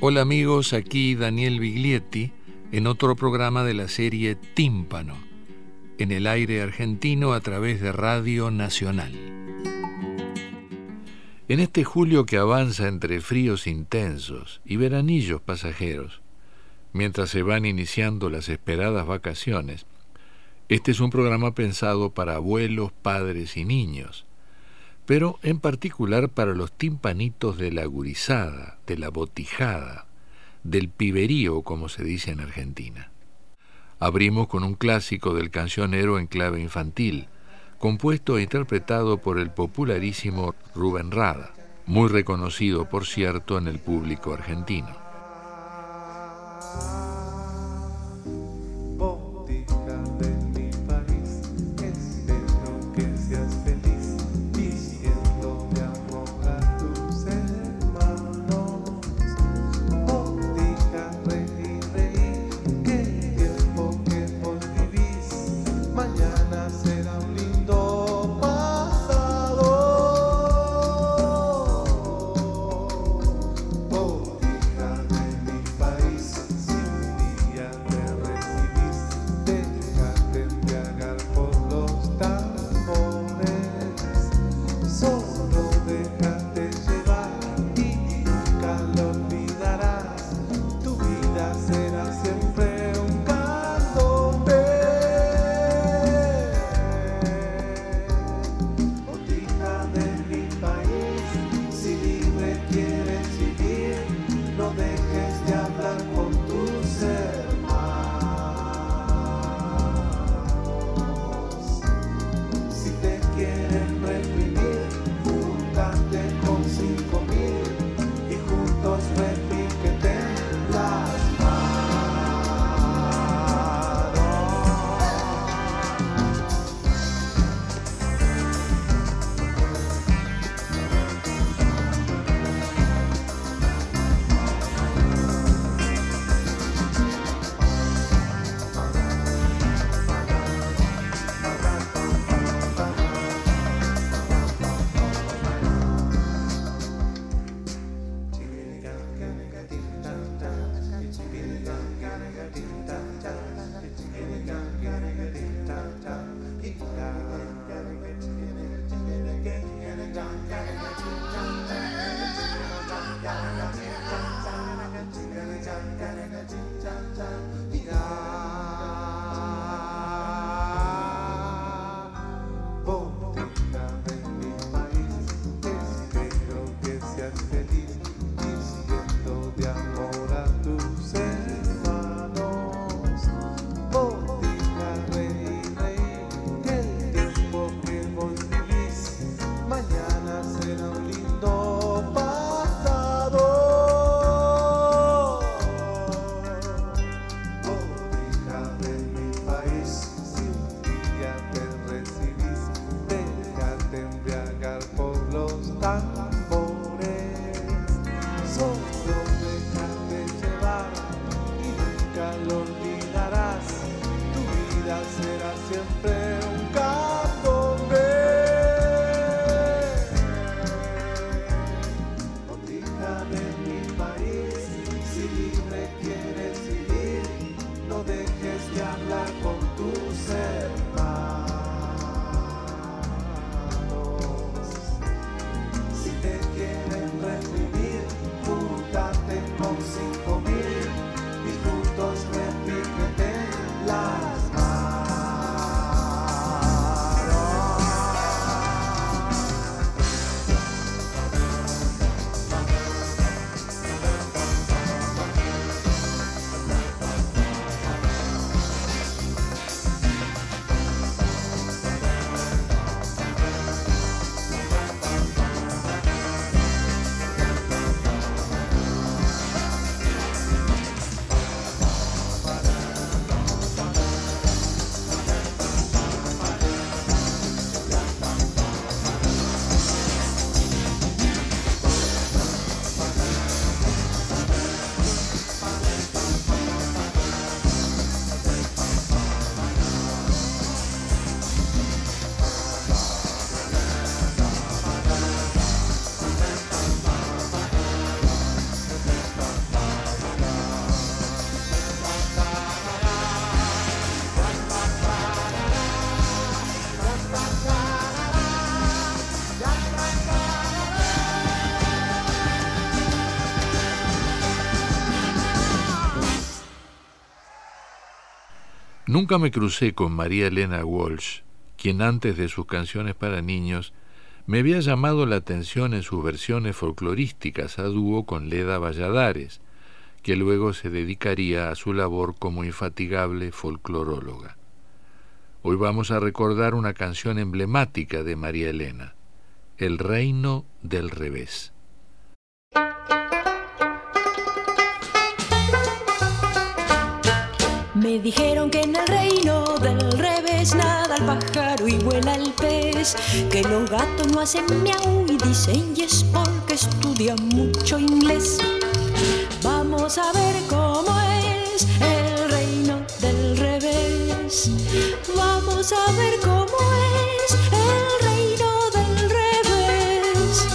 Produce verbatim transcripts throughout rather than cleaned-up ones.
Hola amigos, aquí Daniel Biglietti en otro programa de la serie Tímpano, en el aire argentino a través de Radio Nacional. En este julio que avanza entre fríos intensos y veranillos pasajeros, mientras se van iniciando las esperadas vacaciones, este es un programa pensado para abuelos, padres y niños, pero en particular para los timpanitos de la gurizada, de la botijada, del piberío, como se dice en Argentina. Abrimos con un clásico del cancionero en clave infantil, compuesto e interpretado por el popularísimo Rubén Rada, muy reconocido, por cierto, en el público argentino. Botija de mi país, sin Nunca me crucé con María Elena Walsh, quien antes de sus canciones para niños me había llamado la atención en sus versiones folclorísticas a dúo con Leda Valladares, que luego se dedicaría a su labor como infatigable folcloróloga. Hoy vamos a recordar una canción emblemática de María Elena, El reino del revés. Me dijeron que en el reino del revés nada el pájaro y vuela el pez, que los gatos no hacen miau y dicen yes porque estudian mucho inglés. Vamos a ver cómo es el reino del revés. Vamos a ver cómo es el reino del revés.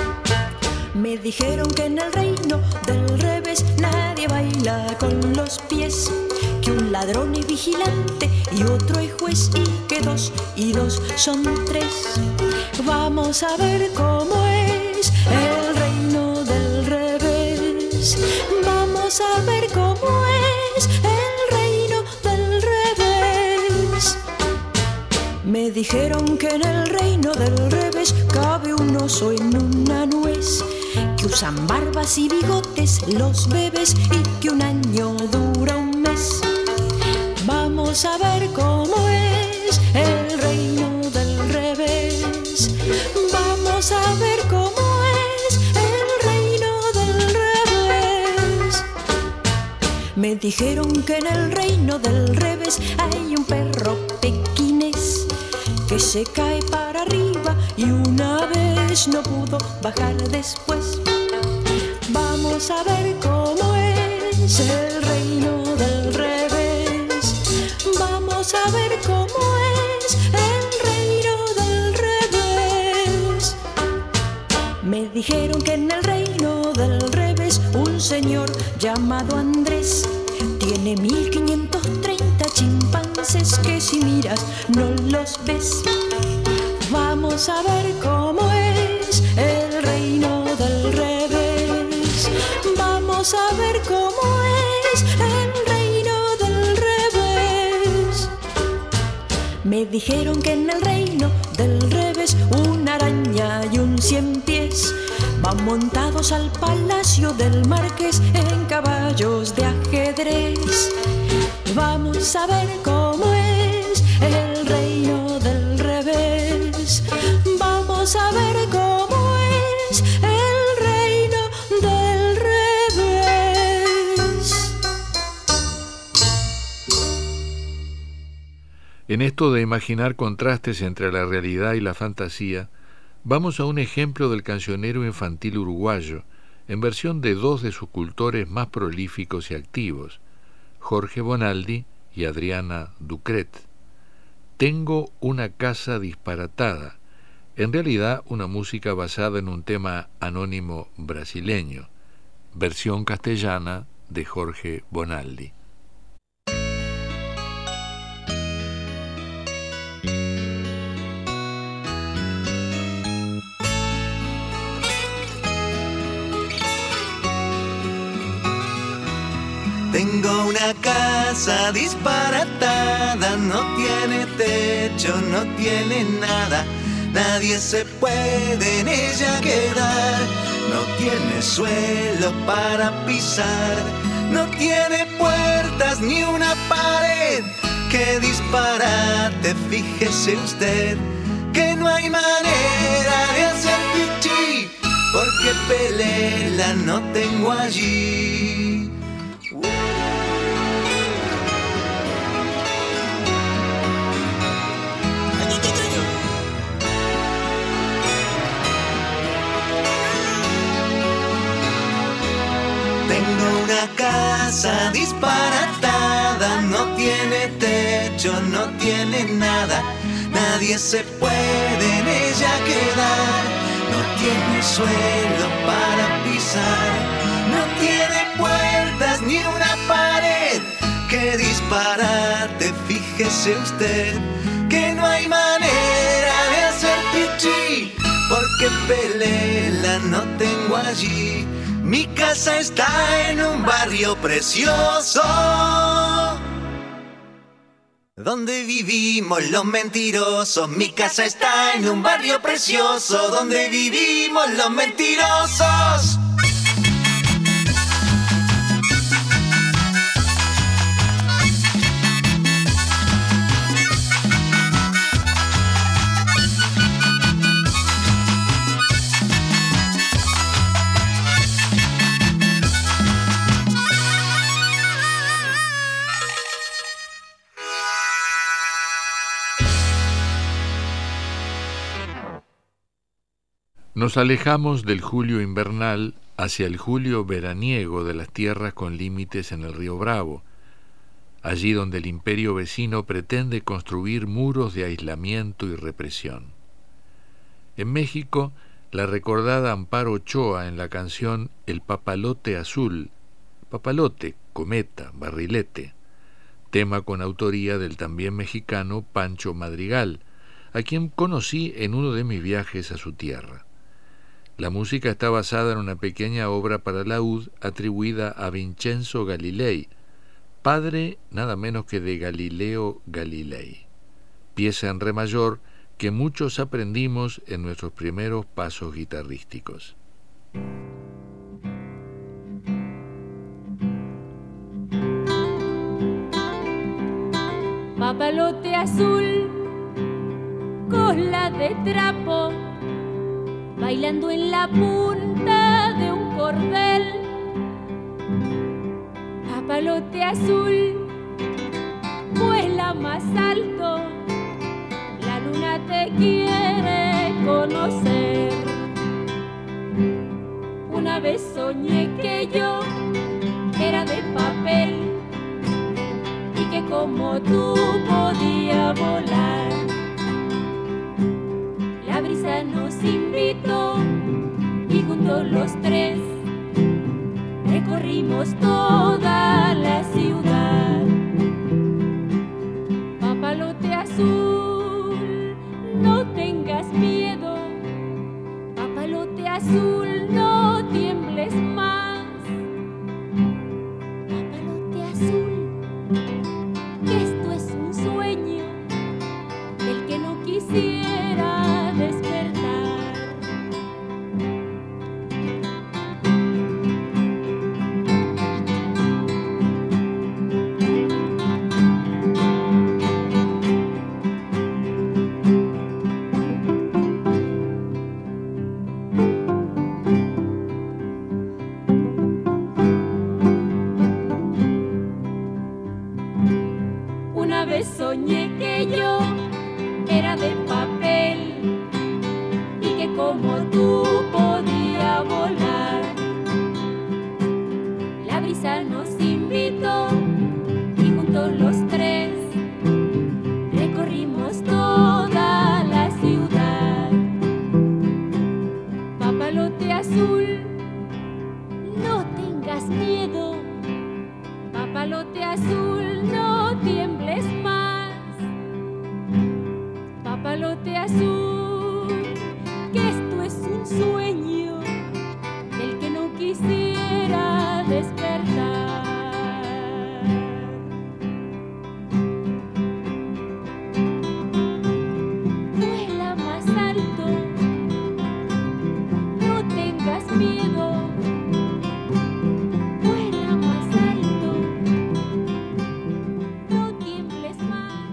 Me dijeron que en el reino del revés nadie baila con los pies, que un ladrón es vigilante y otro es juez y que dos y dos son tres. Vamos a ver cómo es el reino del revés. Vamos a ver cómo es el reino del revés. Me dijeron que en el reino del revés cabe un oso en una nuez, que usan barbas y bigotes los bebés y que un año dura un mes. Vamos a ver cómo es el reino del revés. Vamos a ver cómo es el reino del revés. Me dijeron que en el reino del revés hay un perro pequinés que se cae para arriba y una vez no pudo bajar después. Vamos a ver cómo es el reino del revés. Vamos a ver cómo es el reino del revés. Me dijeron que en el reino del revés un señor llamado Andrés tiene mil quinientos treinta chimpancés que si miras no los ves. Vamos a ver cómo es el reino del revés. Vamos a ver cómo es el reino del revés. Me dijeron que en el reino del revés una araña y un cien pies van montados al palacio del marqués en caballos de ajedrez. Vamos a ver cómo es el reino del revés. Vamos a ver cómo es el reino del revés. En esto de imaginar contrastes entre la realidad y la fantasía, vamos a un ejemplo del cancionero infantil uruguayo, en versión de dos de sus cultores más prolíficos y activos, Jorge Bonaldi y Adriana Ducret. Tengo una casa disparatada, en realidad una música basada en un tema anónimo brasileño, versión castellana de Jorge Bonaldi. Tengo una casa disparatada, no tiene techo, no tiene nada, nadie se puede en ella quedar, no tiene suelo para pisar, no tiene puertas ni una pared, qué disparate, fíjese usted, que no hay manera de hacer pichí, porque pelela no tengo allí. Tengo una casa disparatada, no tiene techo, no tiene nada, nadie se puede en ella quedar, no tiene suelo para pisar, no tiene puertas ni una pared, qué disparate, fíjese usted, que no hay manera de hacer pichí, porque pelela no tengo allí. Mi casa está en un barrio precioso. Donde vivimos los mentirosos, mi casa está en un barrio precioso. Donde vivimos los mentirosos. Nos alejamos del julio invernal hacia el julio veraniego de las tierras con límites en el río Bravo, allí donde el imperio vecino pretende construir muros de aislamiento y represión. En México, la recordada Amparo Ochoa en la canción El Papalote Azul, papalote, cometa, barrilete, tema con autoría del también mexicano Pancho Madrigal, a quien conocí en uno de mis viajes a su tierra. La música está basada en una pequeña obra para laúd atribuida a Vincenzo Galilei, padre nada menos que de Galileo Galilei, pieza en re mayor que muchos aprendimos en nuestros primeros pasos guitarrísticos. Papalote azul, cola de trapo, bailando en la punta de un cordel. Papalote azul, vuela más alto, la luna te quiere conocer. Una vez soñé que yo era de papel y que como tú podía volar. La brisa nos invitó y juntos los tres recorrimos toda la ciudad. Papalote azul, no tengas miedo. Papalote azul, no tiembles más. Papalote azul, que esto es un sueño del que no quisiera despertar. Una vez soñé que yo era de papel y que como tú podía volar. La brisa nos invitó y juntos los tres recorrimos toda la ciudad. Papalote azul, no tengas miedo. Papalote azul, no tiembles más. Papalote azul, que esto es un sueño del que no quisiera despertar. Vuela más alto, no tengas miedo. Vuela más alto, no tiembles más.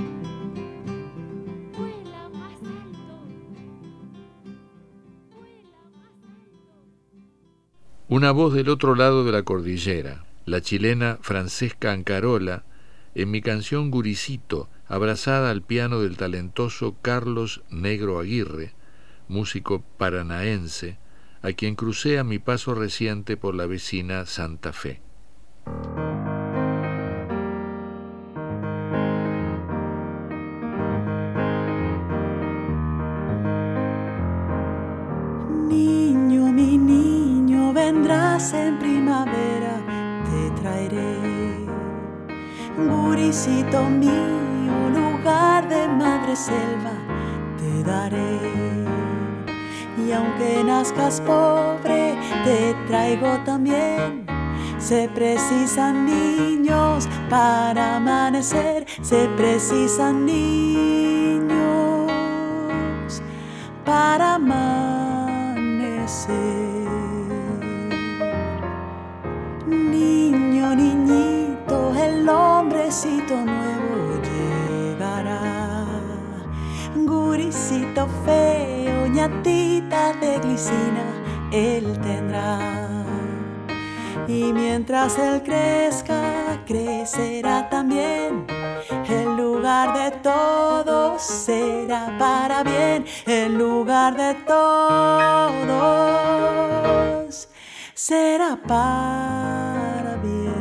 Vuela más alto. Vuela más alto. Una voz del otro lado de la cordillera, la chilena Francesca Ancarola, en mi canción Guricito, abrazada al piano del talentoso Carlos Negro Aguirre, músico paranaense, a quien crucé a mi paso reciente por la vecina Santa Fe. Niño, mi niño, vendrás en primavera, te traeré. Guricito mío, lugar de madre selva, te daré. Y aunque nazcas pobre, te traigo también Se precisan niños para amanecer, se precisan niños para amanecer. Niño, niñito, el hombrecito nuevo llegará. Guricito feo, ñatita de glicina, él tendrá. Y mientras él crezca, crecerá también. El lugar de todos será para bien. El lugar de todos será para bien.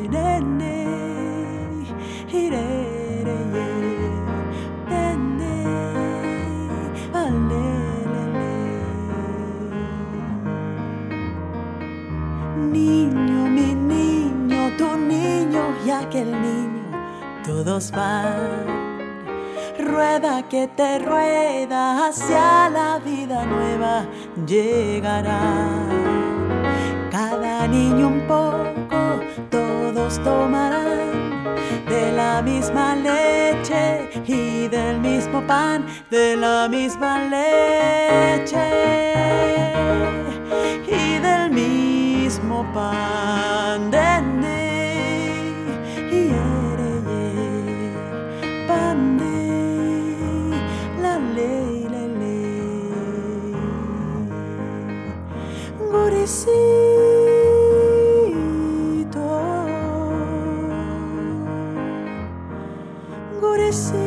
Niño, mi niño, tu niño y aquel niño, todos van. Rueda que te rueda hacia la vida nueva llegará. Cada niño un poco, todos tomarán de la misma leche y del mismo pan, de la misma leche y del mismo pan. De ne y ere ye pan de la ley le le guricito guricito.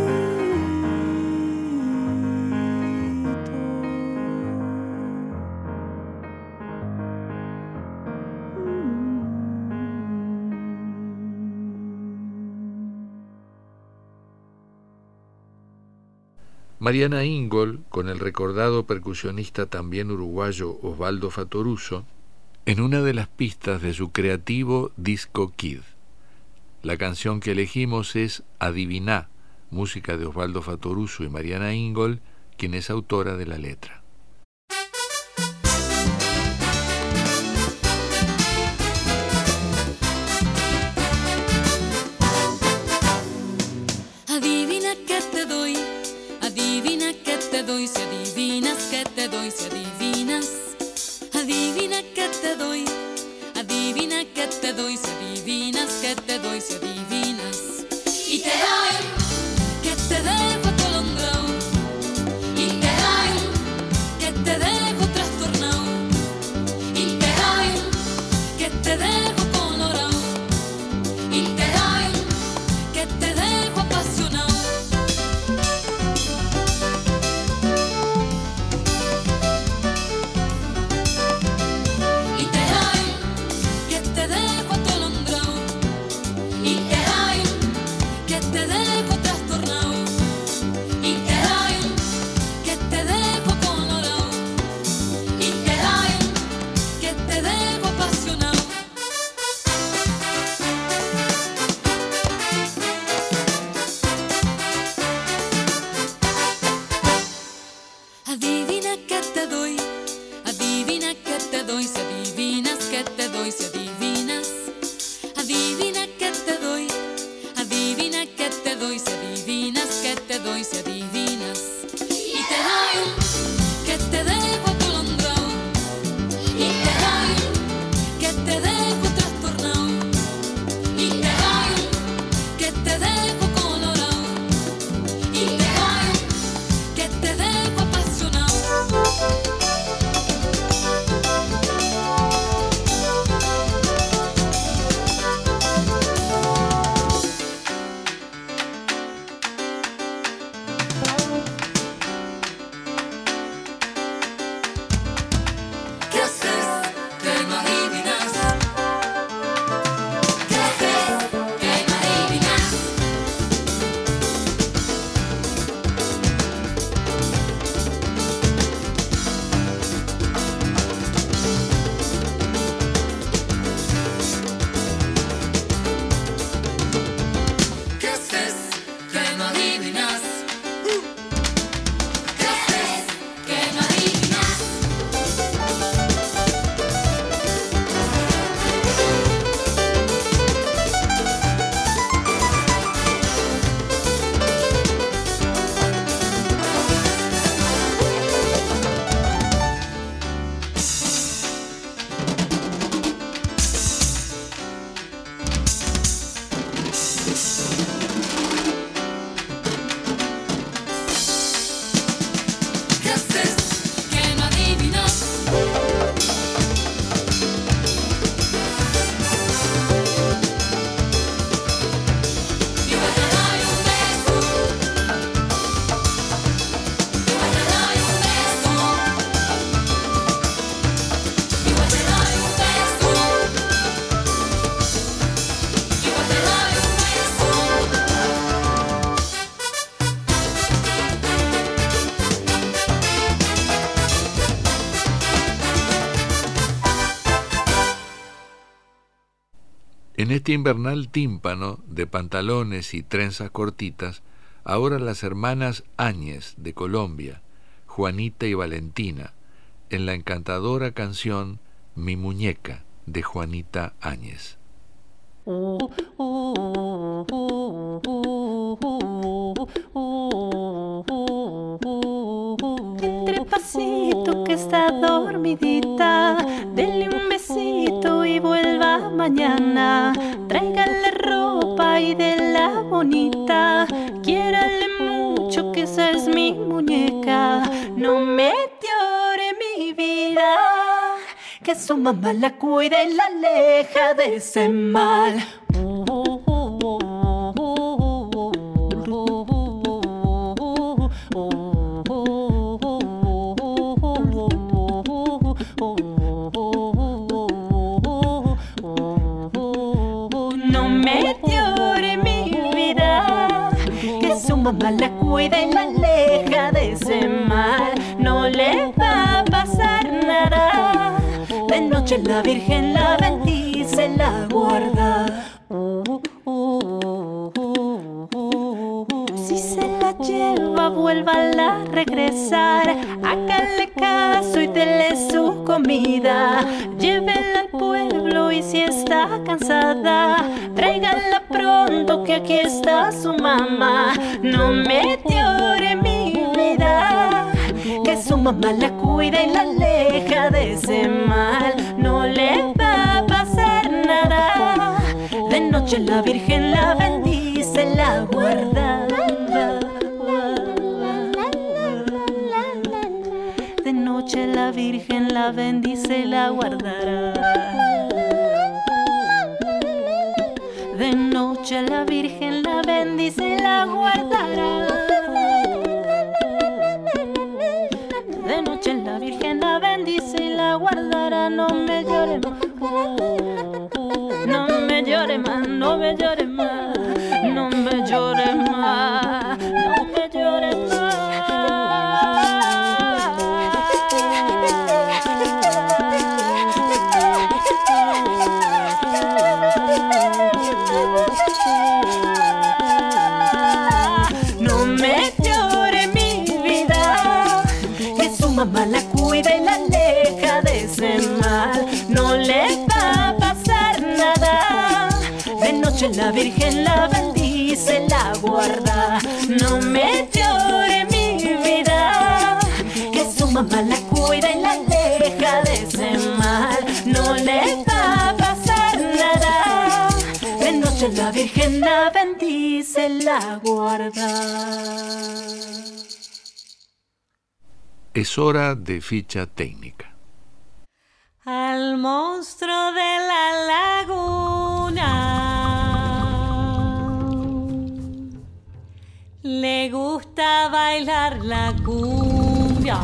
Mariana Ingol, con el recordado percusionista también uruguayo Osvaldo Fattoruso, en una de las pistas de su creativo disco Kid. La canción que elegimos es Adiviná, música de Osvaldo Fattoruso y Mariana Ingol, quien es autora de la letra. Adivina qué te doy, adivina qué te doy, si adivinas qué te doy, si adivinas. Adivina qué te doy, adivina qué te doy, si adivinas qué te doy, si adivinas. Y te doy que te dejo atolondrado, y te doy que te dejo trastornado, y te doy que te dejo colorado, y te doy que te dejo apasionado. Y te doy que te dejo atolondrado, y te doy que te dejo trastornado, y te doy que te dejo colorado, y te doy que te dejo apasionado. Adivina qué te doy, adivina qué te doy, si adivinas qué te doy, si adivinas. Adivina qué te doy, adivina qué te doy, si adivinas qué te doy, si adivinas. Y te doy que te dejo atolondrado, y te doy que te dejo trastornado, y te doy que te dejo colorado, y te doy que te dejo apasionado. En este invernal tímpano de pantalones y trenzas cortitas, ahora las hermanas Áñez de Colombia, Juanita y Valentina, en la encantadora canción Mi Muñeca de Juanita Áñez. Entre pasito que está dormidita, denle un besito y vuelva mañana. Tráigale ropa y de la bonita, quiérale mucho que esa es mi muñeca. No me llore mi vida, que su mamá la cuida y la aleja de ese mal. No me llore mi vida, que su mamá la cuida y la aleja de ese mal. No le va a pasar nada. De noche la Virgen la bendice, la guarda. Si se la lleva, vuélvala a regresar. Hágale caso y dele su comida. Llévela al pueblo y si está cansada, tráigala pronto que aquí está su mamá. No me llore mi vida, que su mamá la cuida y la aleja de ese mal. No le va a pasar nada. De noche la Virgen la bendice, la guarda. De noche la Virgen la bendice, la guardará. De noche la Virgen la bendice, la guardará. De noche la Virgen la bendice y la guardará. No me llore más, no me llore más, no me llore más, no me llore más, no me llore más. No me llore mi vida, que su mamá la cuida y la aleja de ese mal. No le va a pasar nada. De noche la Virgen la bendice, la guarda. No me llore mi vida, que su mamá la cuida y la aleja de ese mal. No le va a pasar nada. De noche la Virgen la bendice, la guarda. Es hora de ficha técnica. Al monstruo de la laguna le gusta bailar la cumbia.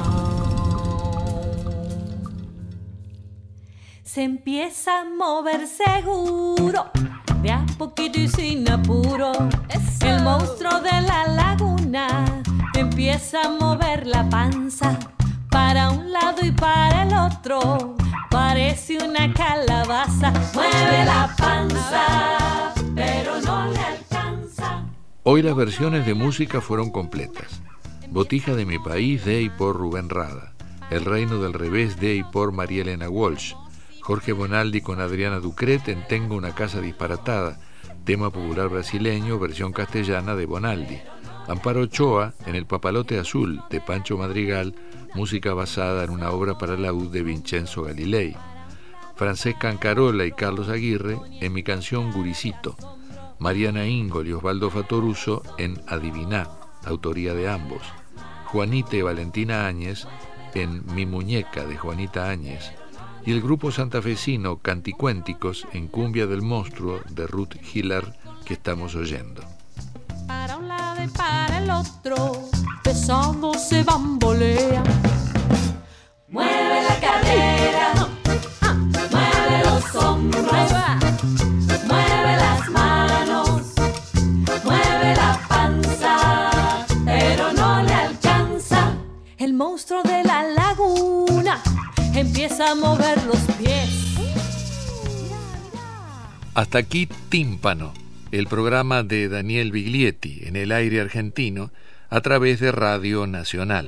Se empieza a mover seguro, de a poquito y sin apuro. ¡Eso! El monstruo de la laguna empieza a mover la panza para un lado y para el otro. Parece una calabaza. Mueve la panza, pero no le alcanza. Hoy las versiones de música fueron completas. Botija de mi país de y por Rubén Rada. El reino del revés de y por María Elena Walsh. Jorge Bonaldi con Adriana Ducret en Tengo una casa disparatada, tema popular brasileño, versión castellana de Bonaldi. Amparo Ochoa en El papalote azul de Pancho Madrigal, música basada en una obra para laúd de Vincenzo Galilei. Francesca Ancarola y Carlos Aguirre en Mi canción Guricito. Mariana Ingol y Osvaldo Fatoruso en Adiviná, autoría de ambos. Juanita y Valentina Áñez en Mi muñeca de Juanita Áñez. Y el grupo santafesino Canticuénticos en Cumbia del monstruo de Ruth Hillar, que estamos oyendo. Para un lado y para el otro, pesado se bambolea. Mueve la cadera, mueve los hombros, mueve las manos, mueve la panza, pero no le alcanza. El monstruo de la laguna empieza a mover los pies. Hasta aquí Tímpano, el programa de Daniel Biglietti en el aire argentino a través de Radio Nacional.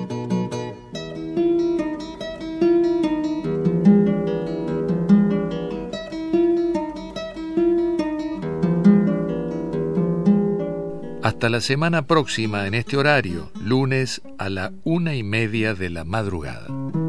Hasta la semana próxima en este horario, lunes a la una y media de la madrugada.